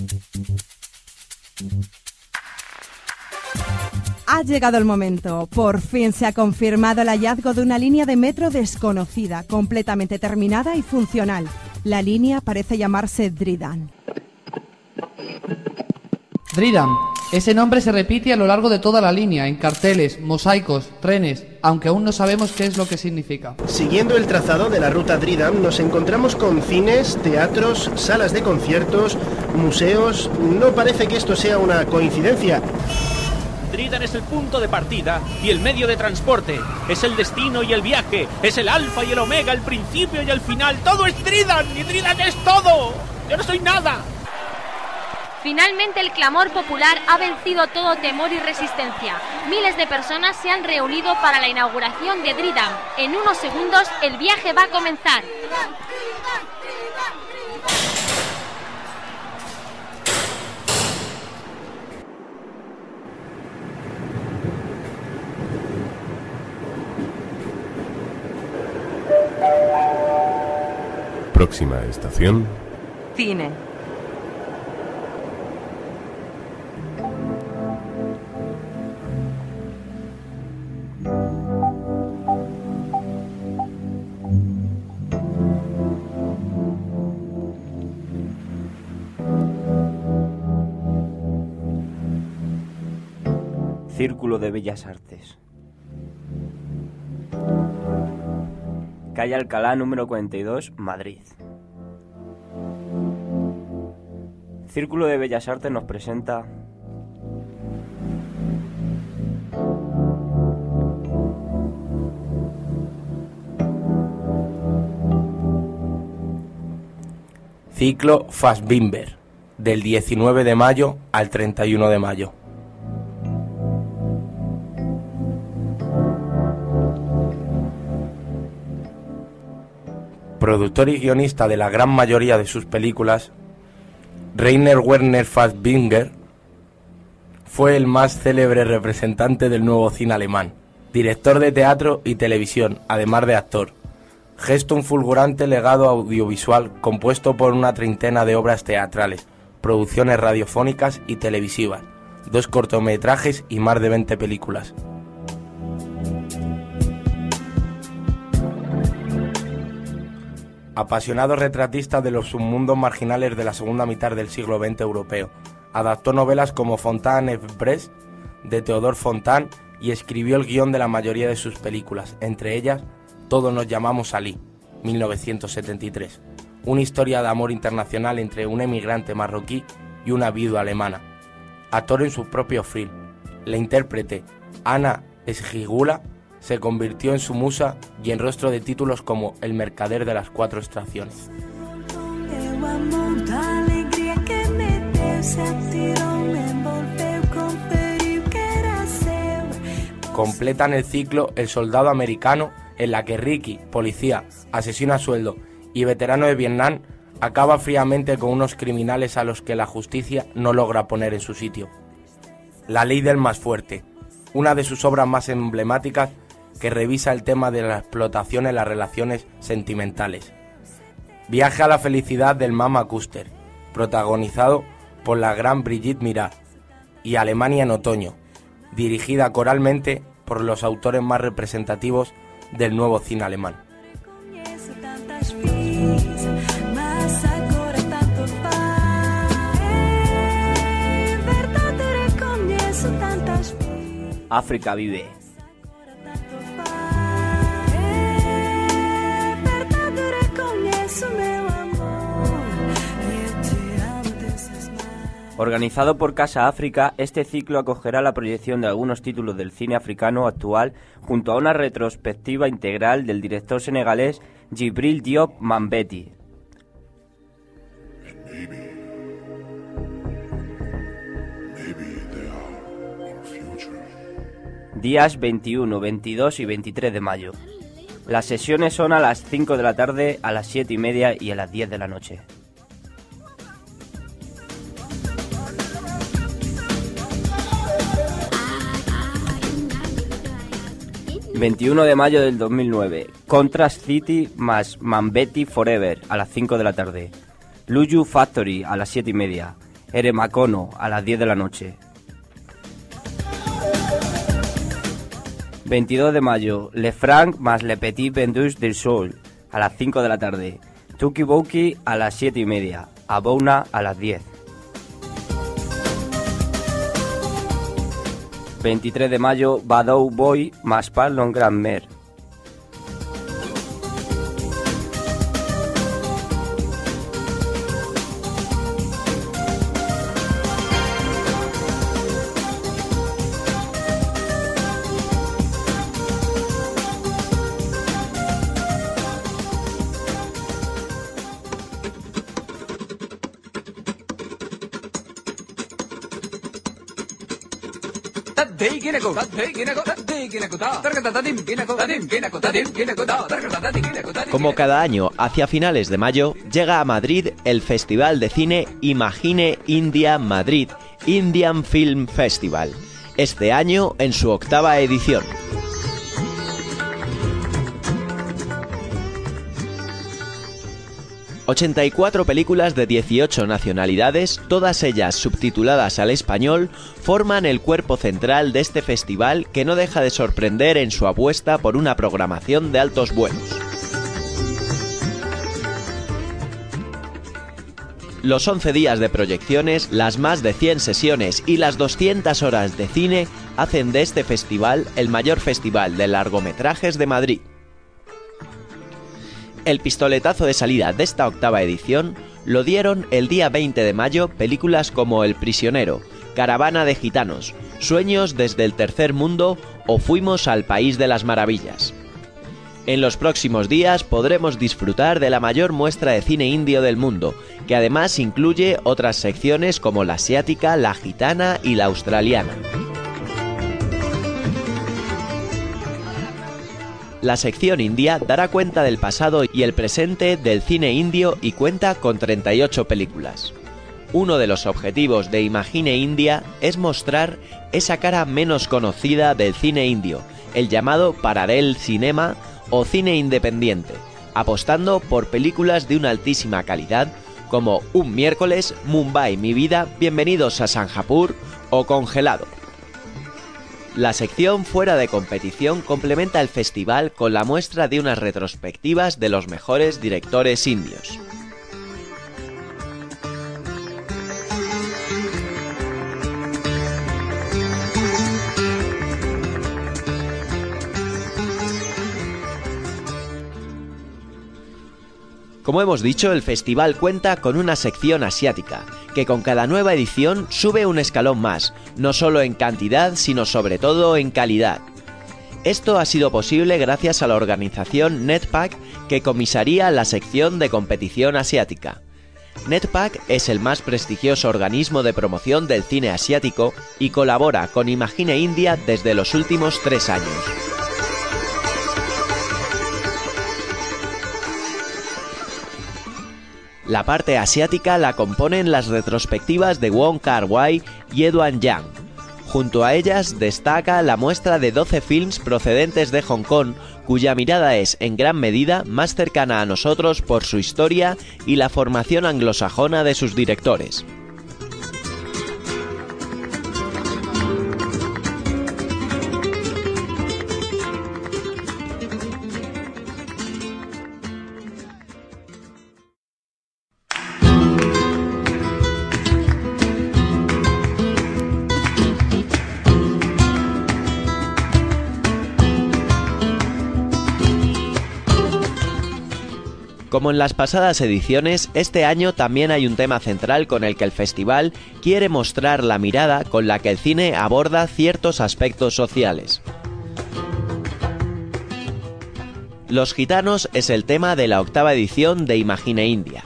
Ha llegado el momento. Por fin se ha confirmado el hallazgo de una línea de metro desconocida, completamente terminada y funcional. La línea parece llamarse Dryden. Dryden. Ese nombre se repite a lo largo de toda la línea, en carteles, mosaicos, trenes, aunque aún no sabemos qué es lo que significa. Siguiendo el trazado de la ruta Dryden, nos encontramos con cines, teatros, salas de conciertos, museos. No parece que esto sea una coincidencia. Dryden es el punto de partida y el medio de transporte. Es el destino y el viaje. Es el alfa y el omega, el principio y el final. Todo es Dryden y Dryden es todo. Yo no soy nada. Finalmente el clamor popular ha vencido todo temor y resistencia. Miles de personas se han reunido para la inauguración de Dryden. En unos segundos el viaje va a comenzar. Próxima estación: Cine. Círculo de Bellas Artes. Calle Alcalá, número 42, Madrid. Círculo de Bellas Artes nos presenta Ciclo Fassbinder, del 19 de mayo al 31 de mayo. Productor y guionista de la gran mayoría de sus películas, Rainer Werner Fassbinder fue el más célebre representante del nuevo cine alemán, director de teatro y televisión, además de actor. Gesta un fulgurante legado audiovisual compuesto por una treintena de obras teatrales, producciones radiofónicas y televisivas, 2 cortometrajes y más de 20 películas. Apasionado retratista de los submundos marginales de la segunda mitad del siglo XX europeo, adaptó novelas como Fontaine Express de Theodore Fontane y escribió el guión de la mayoría de sus películas, entre ellas Todos nos llamamos Ali, 1973, una historia de amor internacional entre un emigrante marroquí y una viuda alemana. Actor en sus propios films, la intérprete Ana Esgigula se convirtió en su musa y en rostro de títulos como El mercader de las 4 estaciones. Completan el ciclo El soldado americano, en la que Ricky, policía, asesino a sueldo y veterano de Vietnam, acaba fríamente con unos criminales a los que la justicia no logra poner en su sitio. La ley del más fuerte, una de sus obras más emblemáticas, que revisa el tema de la explotación en las relaciones sentimentales. Viaje a la felicidad del Mama Custer, protagonizado por la gran Brigitte Mirac, y Alemania en otoño, dirigida coralmente por los autores más representativos del nuevo cine alemán. África vive. Organizado por Casa África, este ciclo acogerá la proyección de algunos títulos del cine africano actual junto a una retrospectiva integral del director senegalés Djibril Diop Mambéty. Días 21, 22 y 23 de mayo. Las sesiones son a las 5 de la tarde, a las 7:30 y a las 10 de la noche. 21 de mayo del 2009, Contrast City más Mambéty Forever a las 5 de la tarde, Luju Factory a las 7:30, Eremacono, a las 10 de la noche. 22 de mayo, Le Franc más Le Petit Vendus del Sol, a las 5 de la tarde. Tuki Bouki a las 7:30. Abouna a las 10. 23 de mayo, Badou Boy más Parlon Grand Mer. Como cada año, hacia finales de mayo, llega a Madrid el Festival de Cine Imagine India Madrid, Indian Film Festival, este año en su 8ª edición. ...84 películas de 18 nacionalidades, todas ellas subtituladas al español, forman el cuerpo central de este festival que no deja de sorprender en su apuesta por una programación de altos vuelos. Los 11 días de proyecciones, las más de 100 sesiones y las 200 horas de cine hacen de este festival el mayor festival de largometrajes de Madrid. El pistoletazo de salida de esta 8ª edición lo dieron el día 20 de mayo películas como El prisionero, Caravana de gitanos, Sueños desde el tercer mundo o Fuimos al país de las maravillas. En los próximos días podremos disfrutar de la mayor muestra de cine indio del mundo, que además incluye otras secciones como la asiática, la gitana y la australiana. La sección india dará cuenta del pasado y el presente del cine indio y cuenta con 38 películas. Uno de los objetivos de Imagine India es mostrar esa cara menos conocida del cine indio, el llamado Parallel Cinema o cine independiente, apostando por películas de una altísima calidad como Un miércoles, Mumbai, mi vida, Bienvenidos a Sanjapur o Congelado. La sección fuera de competición complementa el festival con la muestra de unas retrospectivas de los mejores directores indios. Como hemos dicho, el festival cuenta con una sección asiática, que con cada nueva edición sube un escalón más, no solo en cantidad, sino sobre todo en calidad. Esto ha sido posible gracias a la organización NetPac, que comisaría la sección de competición asiática. NetPac es el más prestigioso organismo de promoción del cine asiático y colabora con Imagine India desde los últimos 3 años. La parte asiática la componen las retrospectivas de Wong Kar-wai y Edwin Yang. Junto a ellas destaca la muestra de 12 films procedentes de Hong Kong, cuya mirada es en gran medida más cercana a nosotros por su historia y la formación anglosajona de sus directores. Como en las pasadas ediciones, este año también hay un tema central con el que el festival quiere mostrar la mirada con la que el cine aborda ciertos aspectos sociales. Los gitanos es el tema de la 8ª edición de Imagine India.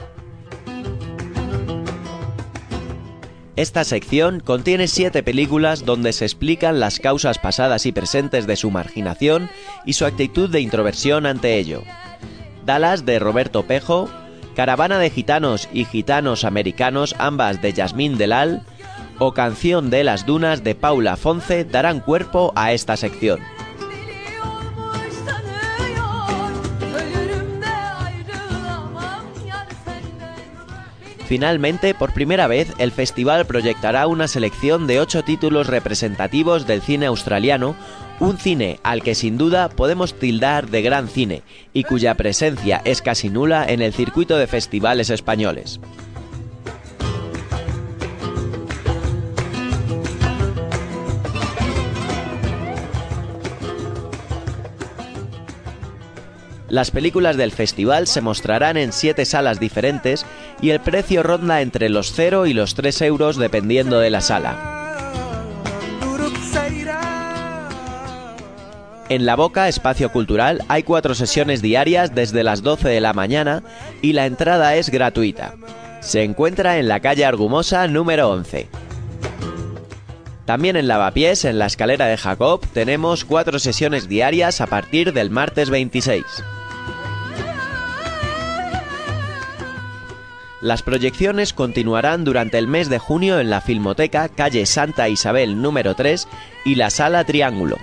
Esta sección contiene 7 películas donde se explican las causas pasadas y presentes de su marginación y su actitud de introversión ante ello. Dallas de Roberto Pejo, Caravana de gitanos y gitanos americanos, ambas de Yasmín Delal, o Canción de las dunas de Paula Fonce darán cuerpo a esta sección. Finalmente, por primera vez, el festival proyectará una selección de 8 títulos representativos del cine australiano, un cine al que sin duda podemos tildar de gran cine y cuya presencia es casi nula en el circuito de festivales españoles. Las películas del festival se mostrarán en 7 salas diferentes y el precio ronda entre los 0 y los 3 euros dependiendo de la sala. En La Boca, espacio cultural, hay 4 sesiones diarias desde las 12 de la mañana y la entrada es gratuita. Se encuentra en la calle Argumosa número 11. También en Lavapiés, en la escalera de Jacob, tenemos 4 sesiones diarias a partir del martes 26. Las proyecciones continuarán durante el mes de junio en la Filmoteca, calle Santa Isabel número 3 y la Sala Triángulo.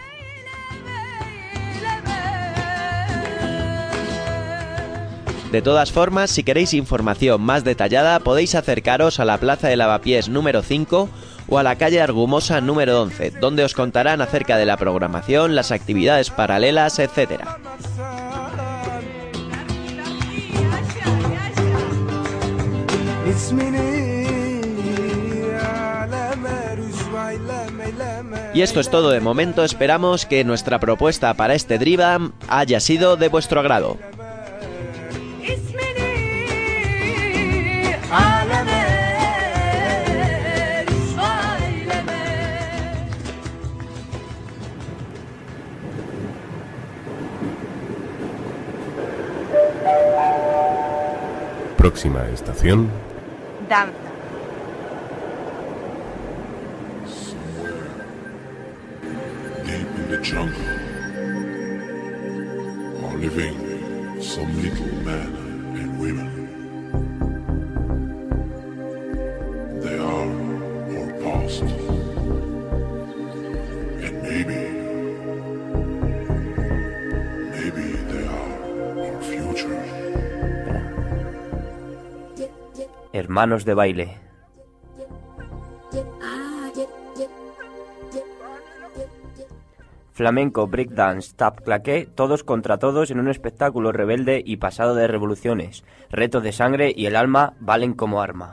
De todas formas, si queréis información más detallada, podéis acercaros a la Plaza de Lavapiés número 5 o a la calle Argumosa número 11, donde os contarán acerca de la programación, las actividades paralelas, etc. Y esto es todo de momento. Esperamos que nuestra propuesta para este Drivam haya sido de vuestro agrado. Próxima estación. Danza. Deep in the jungle are living some little men and women. They are our past, and maybe they are our future. Hermanos de baile. Flamenco, breakdance, tap claqué, todos contra todos en un espectáculo rebelde y pasado de revoluciones. Retos de sangre y el alma valen como arma.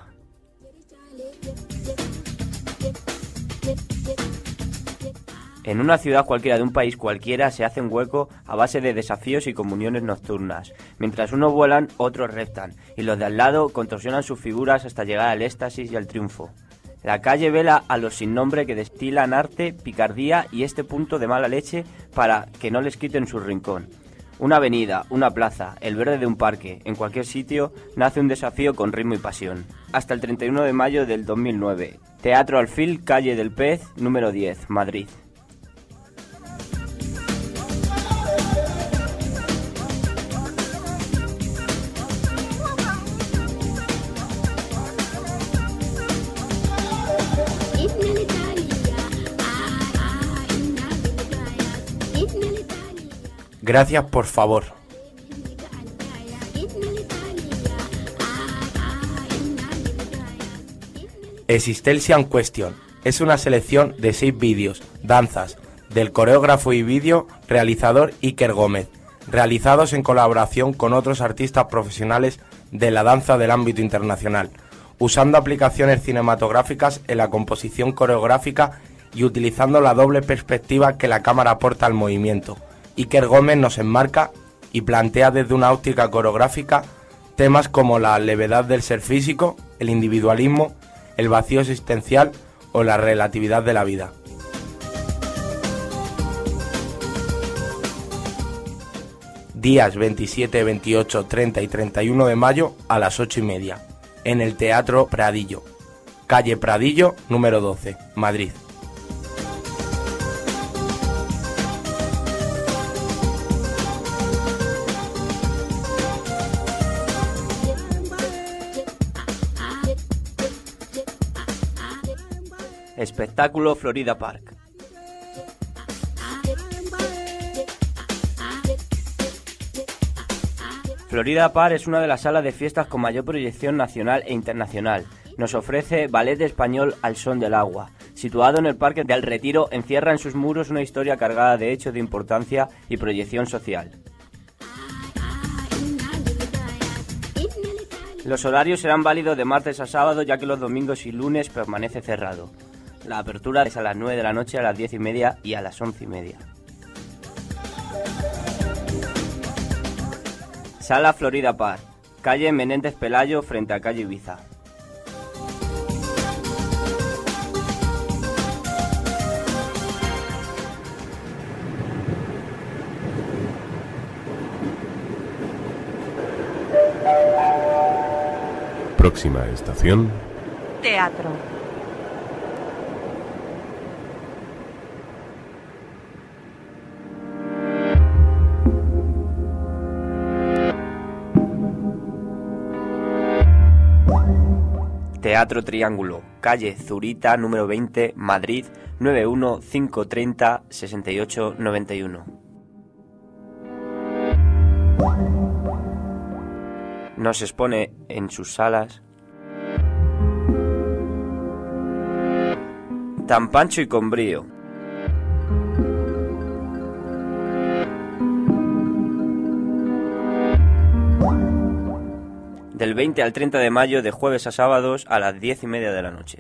En una ciudad cualquiera de un país cualquiera se hace un hueco a base de desafíos y comuniones nocturnas. Mientras unos vuelan, otros reptan, y los de al lado contorsionan sus figuras hasta llegar al éxtasis y al triunfo. La calle vela a los sin nombre que destilan arte, picardía y este punto de mala leche para que no les quiten su rincón. Una avenida, una plaza, el verde de un parque, en cualquier sitio nace un desafío con ritmo y pasión. Hasta el 31 de mayo del 2009. Teatro Alfil, calle del Pez, número 10, Madrid. Gracias, por favor. Existential Question es una selección de 6 vídeos, danzas, del coreógrafo y vídeo realizador Iker Gómez, realizados en colaboración con otros artistas profesionales de la danza del ámbito internacional, usando aplicaciones cinematográficas en la composición coreográfica y utilizando la doble perspectiva que la cámara aporta al movimiento. Iker Gómez nos enmarca y plantea desde una óptica coreográfica temas como la levedad del ser físico, el individualismo, el vacío existencial o la relatividad de la vida. Días 27, 28, 30 y 31 de mayo a las 8:30, en el Teatro Pradillo, calle Pradillo, número 12, Madrid. Espectáculo Florida Park. Florida Park es una de las salas de fiestas con mayor proyección nacional e internacional. Nos ofrece ballet español Al son del agua. Situado en el Parque del Retiro, encierra en sus muros una historia cargada de hechos de importancia y proyección social. Los horarios serán válidos de martes a sábado, ya que los domingos y lunes permanece cerrado. La apertura es a las 9 de la noche, a las 10:30 y a las 11:30. Sala Florida Park, calle Menéndez Pelayo, frente a calle Ibiza. Próxima estación. Teatro. Teatro Triángulo, calle Zurita, número 20, Madrid, 91530 6891. Nos expone en sus salas Tan Pancho y con brío. Del 20 al 30 de mayo, de jueves a sábados, a las 10:30 de la noche.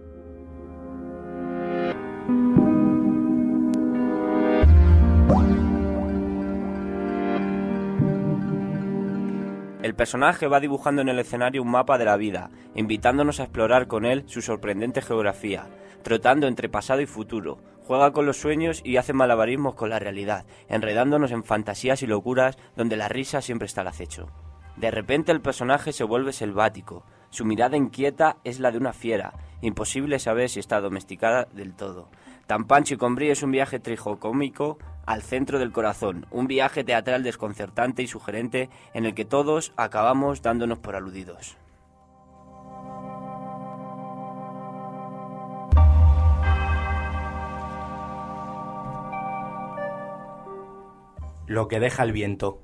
El personaje va dibujando en el escenario un mapa de la vida, invitándonos a explorar con él su sorprendente geografía, trotando entre pasado y futuro, juega con los sueños y hace malabarismos con la realidad, enredándonos en fantasías y locuras donde la risa siempre está al acecho. De repente el personaje se vuelve selvático, su mirada inquieta es la de una fiera, imposible saber si está domesticada del todo. Tan Pancho y con brío es un viaje tragicómico al centro del corazón, un viaje teatral desconcertante y sugerente en el que todos acabamos dándonos por aludidos. Lo que deja el viento.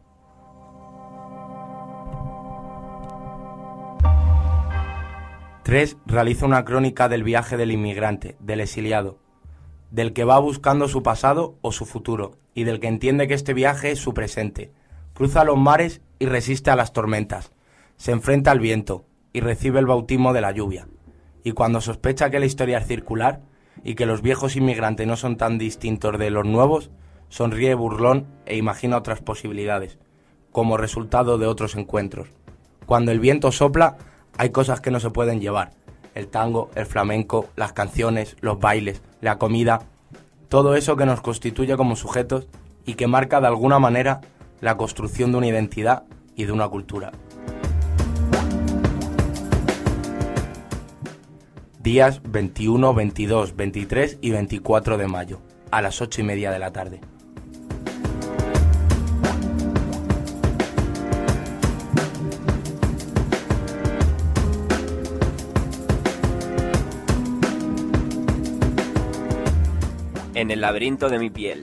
Tres realiza una crónica del viaje del inmigrante, del exiliado, del que va buscando su pasado o su futuro, y del que entiende que este viaje es su presente. Cruza los mares y resiste a las tormentas. Se enfrenta al viento y recibe el bautismo de la lluvia. Y cuando sospecha que la historia es circular y que los viejos inmigrantes no son tan distintos de los nuevos, sonríe burlón e imagina otras posibilidades, como resultado de otros encuentros. Cuando el viento sopla, hay cosas que no se pueden llevar. El tango, el flamenco, las canciones, los bailes, la comida, todo eso que nos constituye como sujetos y que marca de alguna manera la construcción de una identidad y de una cultura. Días 21, 22, 23 y 24 de mayo, a las 8:30 de la tarde. En el laberinto de mi piel.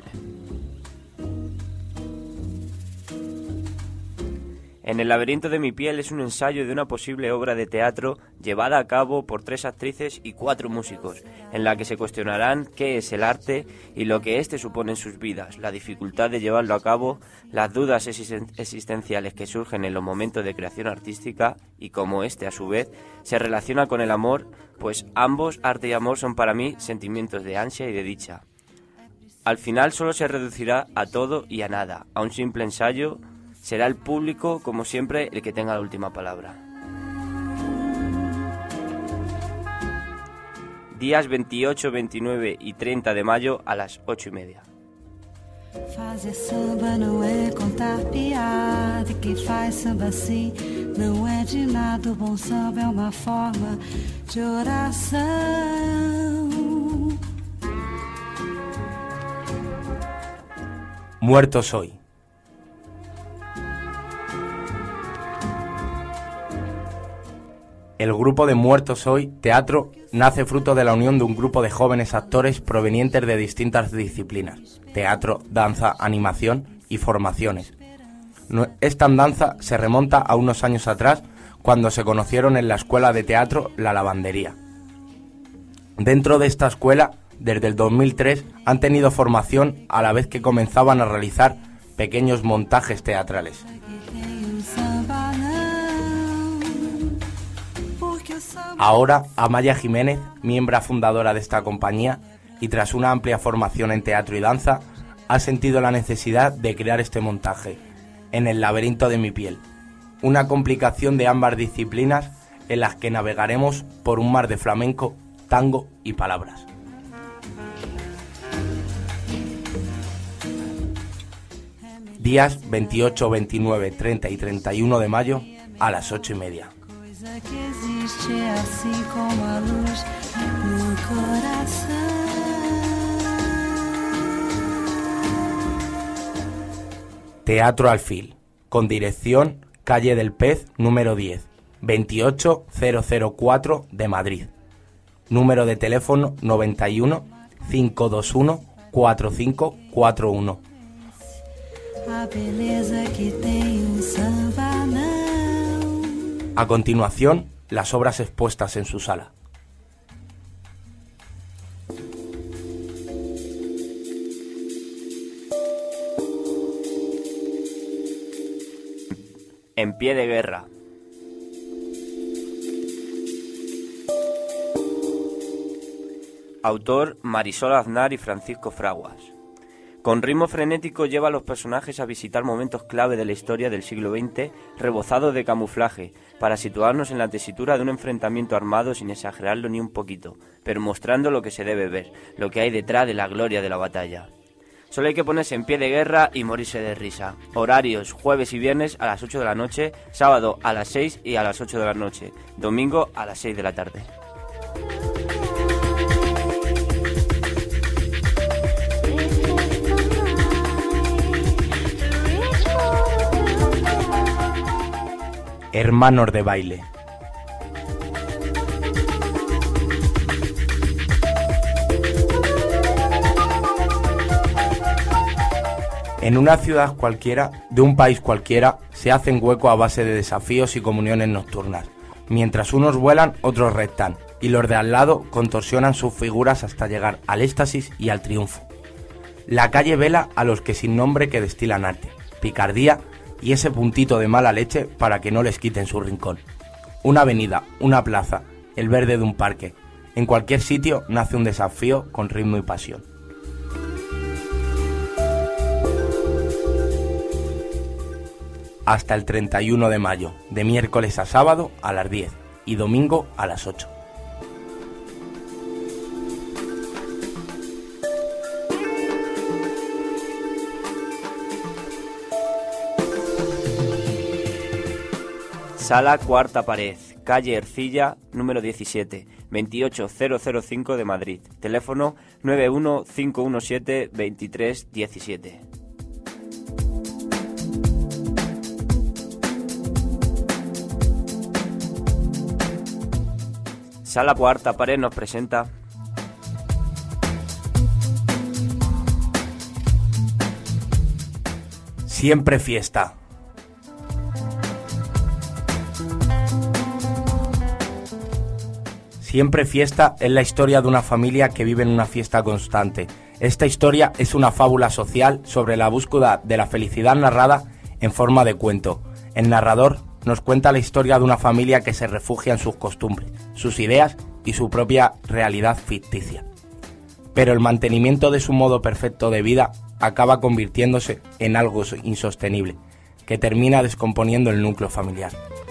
En el laberinto de mi piel es un ensayo de una posible obra de teatro llevada a cabo por 3 actrices y 4 músicos, en la que se cuestionarán qué es el arte y lo que éste supone en sus vidas, la dificultad de llevarlo a cabo, las dudas existenciales que surgen en los momentos de creación artística y cómo éste, a su vez, se relaciona con el amor, pues ambos, arte y amor, son para mí sentimientos de ansia y de dicha. Al final solo se reducirá a todo y a nada, a un simple ensayo. Será el público, como siempre, el que tenga la última palabra. Días 28, 29 y 30 de mayo a las 8:30. Fazer samba não é contar piada, quem faz samba assim não é de nada. O bom samba é uma forma de oração. Muerto soy. El grupo de Muertos Hoy, teatro, nace fruto de la unión de un grupo de jóvenes actores provenientes de distintas disciplinas, teatro, danza, animación y formaciones. Esta andanza se remonta a unos años atrás, cuando se conocieron en la escuela de teatro La Lavandería. Dentro de esta escuela, desde el 2003, han tenido formación a la vez que comenzaban a realizar pequeños montajes teatrales. Ahora, Amaya Jiménez, miembro fundadora de esta compañía, y tras una amplia formación en teatro y danza, ha sentido la necesidad de crear este montaje, En el laberinto de mi piel, una complicación de ambas disciplinas en las que navegaremos por un mar de flamenco, tango y palabras. Días 28, 29, 30 y 31 de mayo a las 8:30. Teatro Alfil, con dirección Calle del Pez, número 10, 28004 de Madrid. Número de teléfono 91 521 4541. A continuación, las obras expuestas en su sala. En pie de guerra. Autor Marisol Aznar y Francisco Fraguas. Con ritmo frenético lleva a los personajes a visitar momentos clave de la historia del siglo XX, rebozados de camuflaje, para situarnos en la tesitura de un enfrentamiento armado sin exagerarlo ni un poquito, pero mostrando lo que se debe ver, lo que hay detrás de la gloria de la batalla. Solo hay que ponerse en pie de guerra y morirse de risa. Horarios: jueves y viernes a las 8 de la noche, sábado a las 6 y a las 8 de la noche, domingo a las 6 de la tarde. Hermanos de baile. En una ciudad cualquiera, de un país cualquiera, se hacen hueco a base de desafíos y comuniones nocturnas. Mientras unos vuelan, otros rectan, y los de al lado contorsionan sus figuras hasta llegar al éxtasis y al triunfo. La calle vela a los que sin nombre que destilan arte, picardía y ese puntito de mala leche para que no les quiten su rincón. Una avenida, una plaza, el verde de un parque. En cualquier sitio nace un desafío con ritmo y pasión. Hasta el 31 de mayo, de miércoles a sábado a las 10 y domingo a las 8. Sala Cuarta Pared, calle Ercilla, número 17, 28005 de Madrid. Teléfono 915172317. Sala Cuarta Pared nos presenta Siempre fiesta. Siempre fiesta es la historia de una familia que vive en una fiesta constante. Esta historia es una fábula social sobre la búsqueda de la felicidad narrada en forma de cuento. El narrador nos cuenta la historia de una familia que se refugia en sus costumbres, sus ideas y su propia realidad ficticia. Pero el mantenimiento de su modo perfecto de vida acaba convirtiéndose en algo insostenible, que termina descomponiendo el núcleo familiar.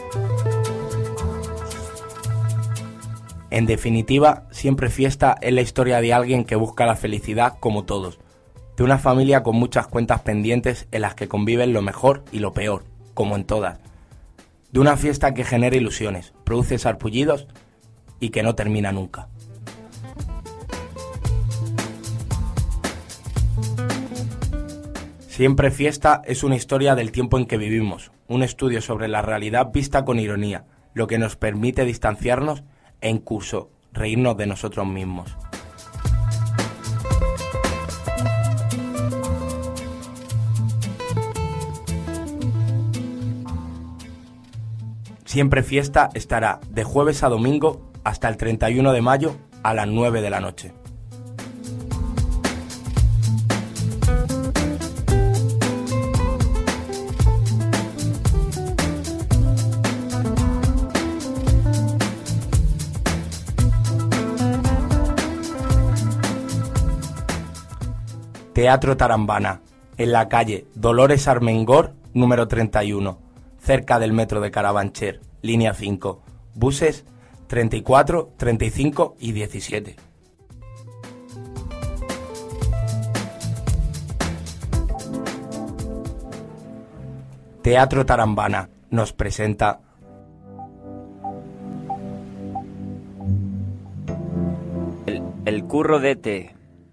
En definitiva, Siempre fiesta es la historia de alguien que busca la felicidad como todos, de una familia con muchas cuentas pendientes en las que conviven lo mejor y lo peor, como en todas, de una fiesta que genera ilusiones, produce sarpullidos y que no termina nunca. Siempre fiesta es una historia del tiempo en que vivimos, un estudio sobre la realidad vista con ironía, lo que nos permite distanciarnos e incluso reírnos de nosotros mismos. Siempre Fiesta estará de jueves a domingo hasta el 31 de mayo a las 9 de la noche. Teatro Tarambana, en la calle Dolores Armengor, número 31, cerca del metro de Carabanchel, línea 5, buses 34, 35 y 17. Teatro Tarambana nos presenta El curro de té.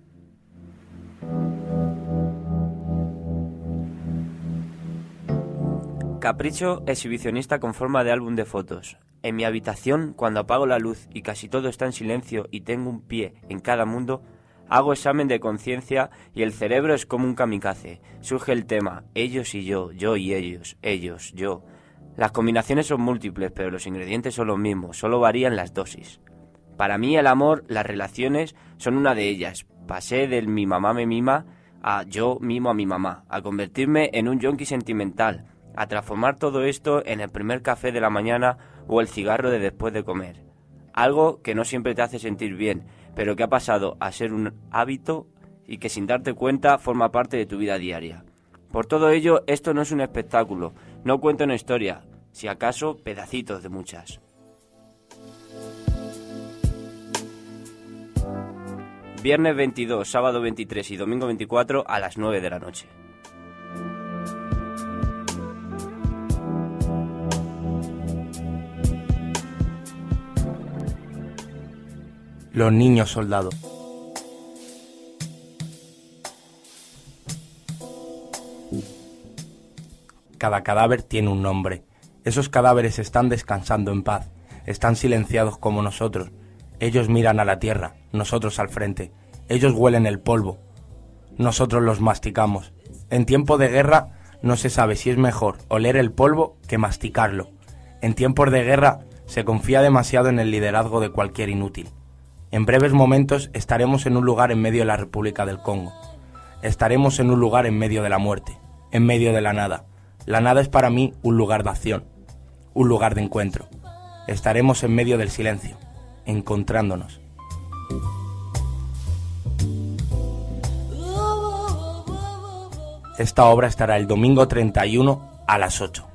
Capricho exhibicionista con forma de álbum de fotos. En mi habitación, cuando apago la luz y casi todo está en silencio y tengo un pie en cada mundo, hago examen de conciencia y el cerebro es como un kamikaze. Surge el tema, ellos y yo y ellos, yo. Las combinaciones son múltiples, pero los ingredientes son los mismos, solo varían las dosis. Para mí el amor, las relaciones, son una de ellas. Pasé del mi mamá me mima a yo mimo a mi mamá, a convertirme en un yonki sentimental, a transformar todo esto en el primer café de la mañana o el cigarro de después de comer. Algo que no siempre te hace sentir bien, pero que ha pasado a ser un hábito y que sin darte cuenta forma parte de tu vida diaria. Por todo ello, esto no es un espectáculo, no cuento una historia, si acaso pedacitos de muchas. Viernes 22, sábado 23 y domingo 24 a las 9 de la noche. Los niños soldados. Cada cadáver tiene un nombre. Esos cadáveres están descansando en paz, están silenciados como nosotros. Ellos miran a la tierra, nosotros al frente. Ellos huelen el polvo, nosotros los masticamos. En tiempo de guerra no se sabe si es mejor oler el polvo que masticarlo. En tiempos de guerra se confía demasiado en el liderazgo de cualquier inútil. En breves momentos estaremos en un lugar en medio de la República del Congo. Estaremos en un lugar en medio de la muerte, en medio de la nada. La nada es para mí un lugar de acción, un lugar de encuentro. Estaremos en medio del silencio, encontrándonos. Esta obra estará el domingo 31 a las 8.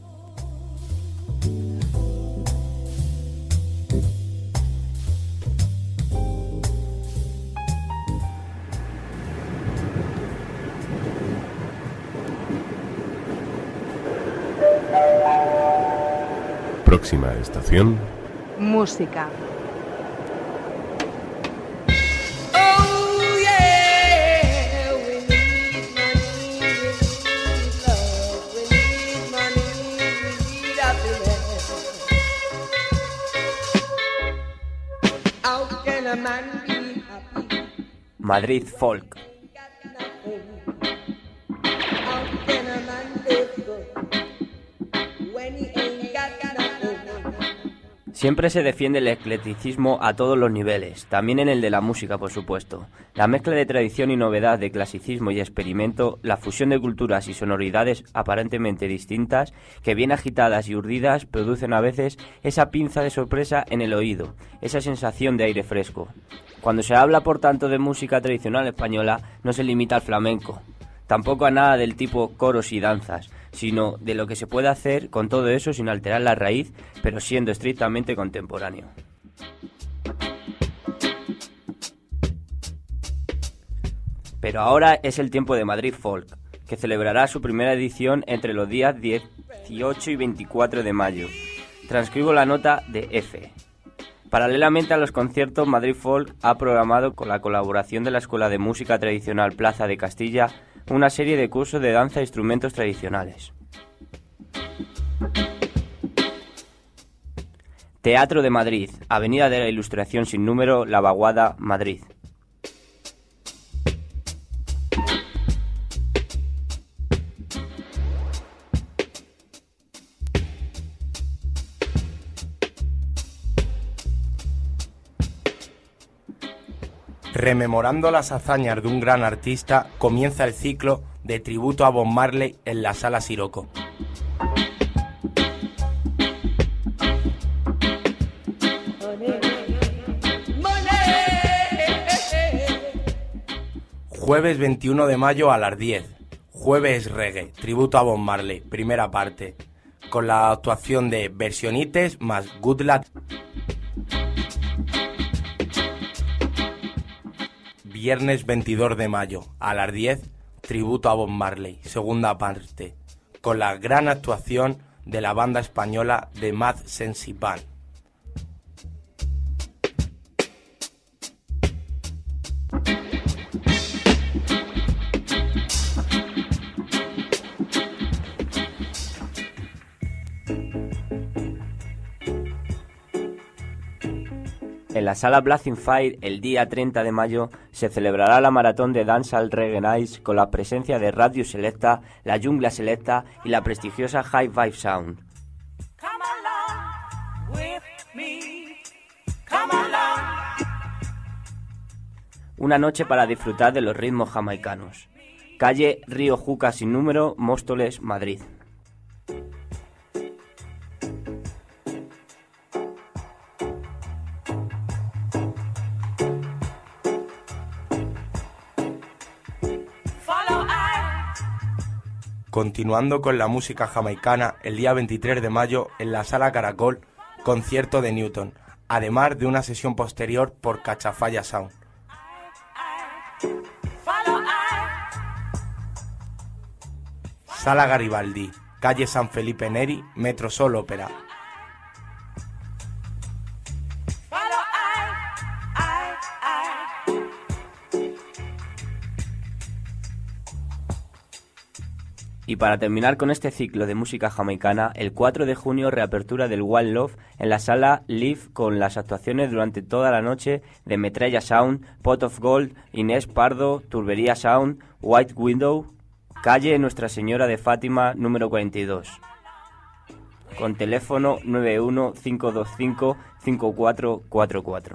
Próxima estación. Música. Madrid Folk. Siempre se defiende el eclecticismo a todos los niveles, también en el de la música, por supuesto. La mezcla de tradición y novedad, de clasicismo y experimento, la fusión de culturas y sonoridades aparentemente distintas, que bien agitadas y urdidas producen a veces esa pinza de sorpresa en el oído, esa sensación de aire fresco. Cuando se habla, por tanto, de música tradicional española, no se limita al flamenco, tampoco a nada del tipo coros y danzas, sino de lo que se puede hacer con todo eso sin alterar la raíz, pero siendo estrictamente contemporáneo. Pero ahora es el tiempo de Madrid Folk, que celebrará su primera edición entre los días 18 y 24 de mayo. Transcribo la nota de F. Paralelamente a los conciertos, Madrid Folk ha programado, con la colaboración de la Escuela de Música Tradicional Plaza de Castilla, una serie de cursos de danza e instrumentos tradicionales. Teatro de Madrid, Avenida de la Ilustración sin número, La Vaguada, Madrid. Rememorando las hazañas de un gran artista, comienza el ciclo de tributo a Bob Marley en la Sala Siroco. Jueves 21 de mayo a las 10. Jueves Reggae, tributo a Bob Marley, primera parte, con la actuación de Versionites más Good Luck. Viernes 22 de mayo a las 10, tributo a Bob Marley, segunda parte, con la gran actuación de la banda española de Mad Sensi Band. En la sala Blazing Fire, el día 30 de mayo, se celebrará la maratón de Dancehall Reggae Nights con la presencia de Radio Selecta, la Jungla Selecta y la prestigiosa High Vibe Sound. Una noche para disfrutar de los ritmos jamaicanos. Calle Río Juca sin número, Móstoles, Madrid. Continuando con la música jamaicana, el día 23 de mayo, en la Sala Caracol, concierto de Newton, además de una sesión posterior por Cachafaya Sound. Sala Garibaldi, calle San Felipe Neri, Metro Sol Ópera. Y para terminar con este ciclo de música jamaicana, el 4 de junio reapertura del One Love en la sala Live con las actuaciones durante toda la noche de Metralla Sound, Pot of Gold, Inés Pardo, Turbería Sound, White Window, calle Nuestra Señora de Fátima, número 42. Con teléfono 915255444.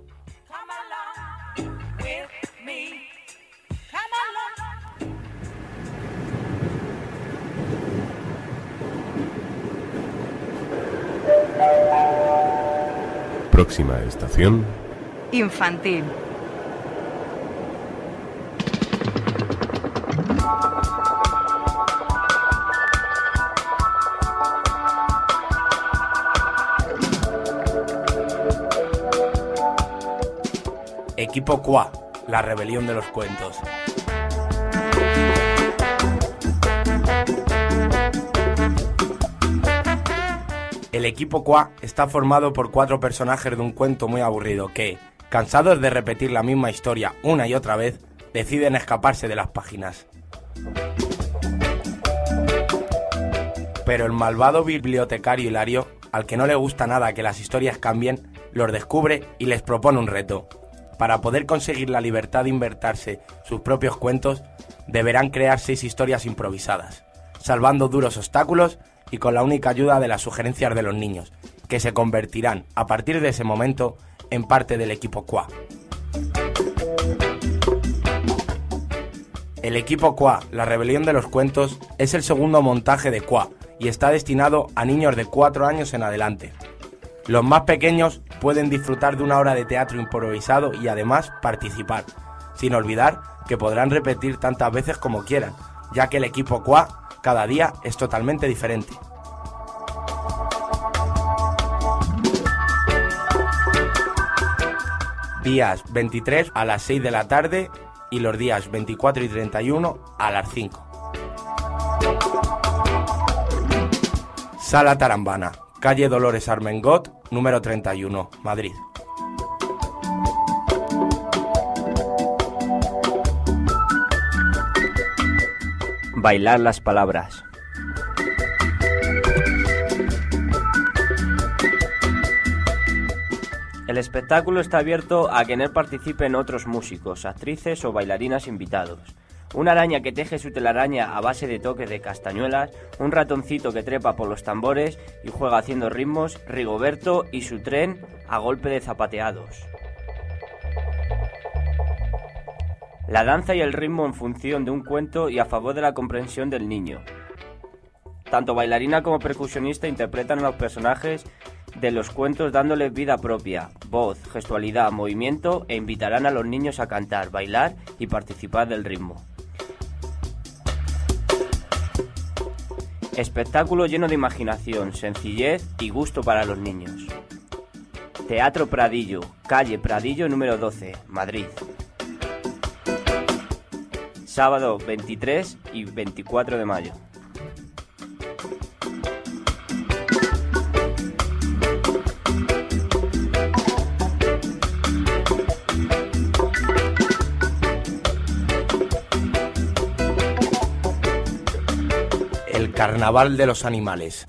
Próxima estación. Infantil. Equipo QA, la rebelión de los cuentos. El equipo QA está formado por 4 personajes de un cuento muy aburrido que, cansados de repetir la misma historia una y otra vez, deciden escaparse de las páginas. Pero el malvado bibliotecario Hilario, al que no le gusta nada que las historias cambien, los descubre y les propone un reto. Para poder conseguir la libertad de inventarse sus propios cuentos, deberán crear 6 historias improvisadas, salvando duros obstáculos y con la única ayuda de las sugerencias de los niños, que se convertirán, a partir de ese momento, en parte del equipo QA. El equipo QA, la rebelión de los cuentos, es el segundo montaje de QA y está destinado a niños de 4 años en adelante. Los más pequeños pueden disfrutar de una hora de teatro improvisado y además participar, sin olvidar que podrán repetir tantas veces como quieran, ya que el equipo QA cada día es totalmente diferente. Días 23 a las 6 de la tarde y los días 24 y 31 a las 5. Sala Tarambana, calle Dolores Armengot, número 31, Madrid. Bailar las palabras. El espectáculo está abierto a que en él participen otros músicos, actrices o bailarinas invitados. Una araña que teje su telaraña a base de toques de castañuelas, un ratoncito que trepa por los tambores y juega haciendo ritmos, Rigoberto y su tren a golpe de zapateados. la danza y el ritmo en función de un cuento y a favor de la comprensión del niño. Tanto bailarina como percusionista interpretan a los personajes de los cuentos dándoles vida propia, voz, gestualidad, movimiento e invitarán a los niños a cantar, bailar y participar del ritmo. Espectáculo lleno de imaginación, sencillez y gusto para los niños. Teatro Pradillo, calle Pradillo número 12, Madrid. Sábado 23 y 24 de mayo. El Carnaval de los Animales.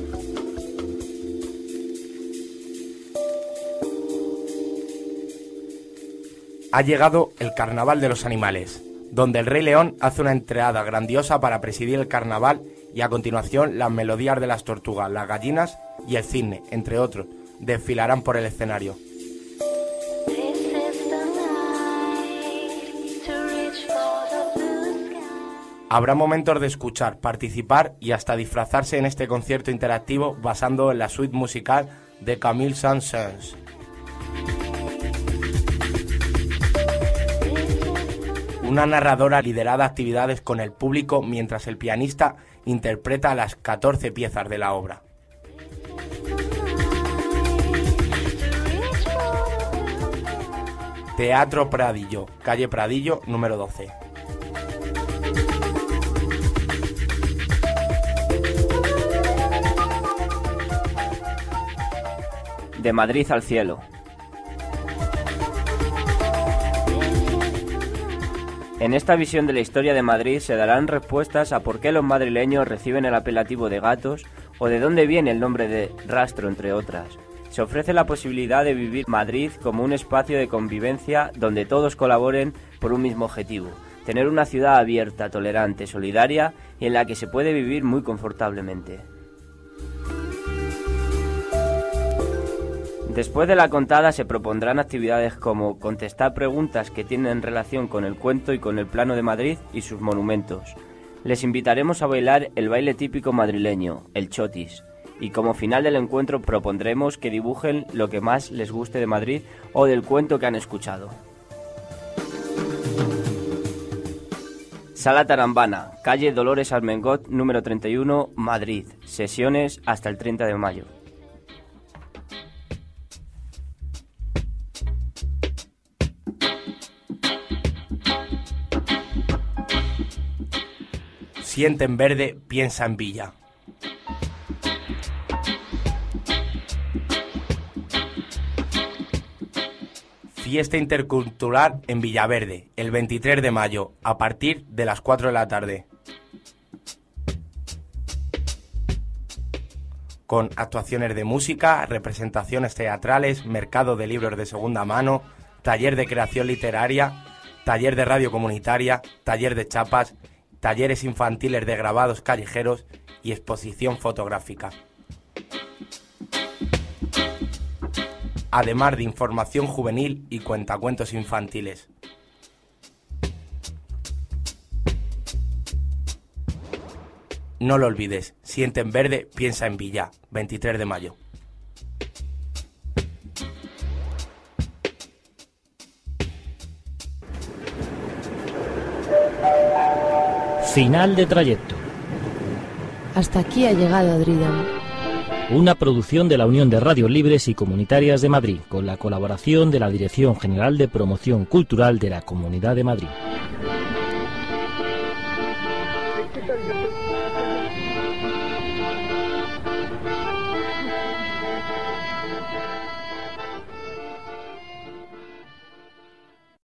Ha llegado el Carnaval de los Animales, donde el Rey León hace una entrada grandiosa para presidir el carnaval y a continuación las melodías de las tortugas, las gallinas y el cisne, entre otros, desfilarán por el escenario. Habrá momentos de escuchar, participar y hasta disfrazarse en este concierto interactivo basado en la suite musical de Camille Saint-Saëns. Una narradora liderada actividades con el público mientras el pianista interpreta las 14 piezas de la obra. Teatro Pradillo, calle Pradillo número 12. De Madrid al cielo. En esta visión de la historia de Madrid se darán respuestas a por qué los madrileños reciben el apelativo de gatos o de dónde viene el nombre de rastro, entre otras. Se ofrece la posibilidad de vivir Madrid como un espacio de convivencia donde todos colaboren por un mismo objetivo, tener una ciudad abierta, tolerante, solidaria y en la que se puede vivir muy confortablemente. Después de la contada se propondrán actividades como contestar preguntas que tienen relación con el cuento y con el plano de Madrid y sus monumentos. Les invitaremos a bailar el baile típico madrileño, el chotis, y como final del encuentro propondremos que dibujen lo que más les guste de Madrid o del cuento que han escuchado. Sala Tarambana, calle Dolores Armengot, número 31, Madrid. Sesiones hasta el 30 de mayo. Siente en verde, piensa en Villa. Fiesta intercultural en Villaverde, el 23 de mayo, a partir de las 4 de la tarde. Con actuaciones de música, representaciones teatrales, mercado de libros de segunda mano, taller de creación literaria, taller de radio comunitaria, taller de chapas, talleres infantiles de grabados callejeros y exposición fotográfica. Además de información juvenil y cuentacuentos infantiles. No lo olvides, siente en verde, piensa en Villa, 23 de mayo. Final de trayecto. Hasta aquí ha llegado Dridam. Una producción de la Unión de Radios Libres y Comunitarias de Madrid, con la colaboración de la Dirección General de Promoción Cultural de la Comunidad de Madrid.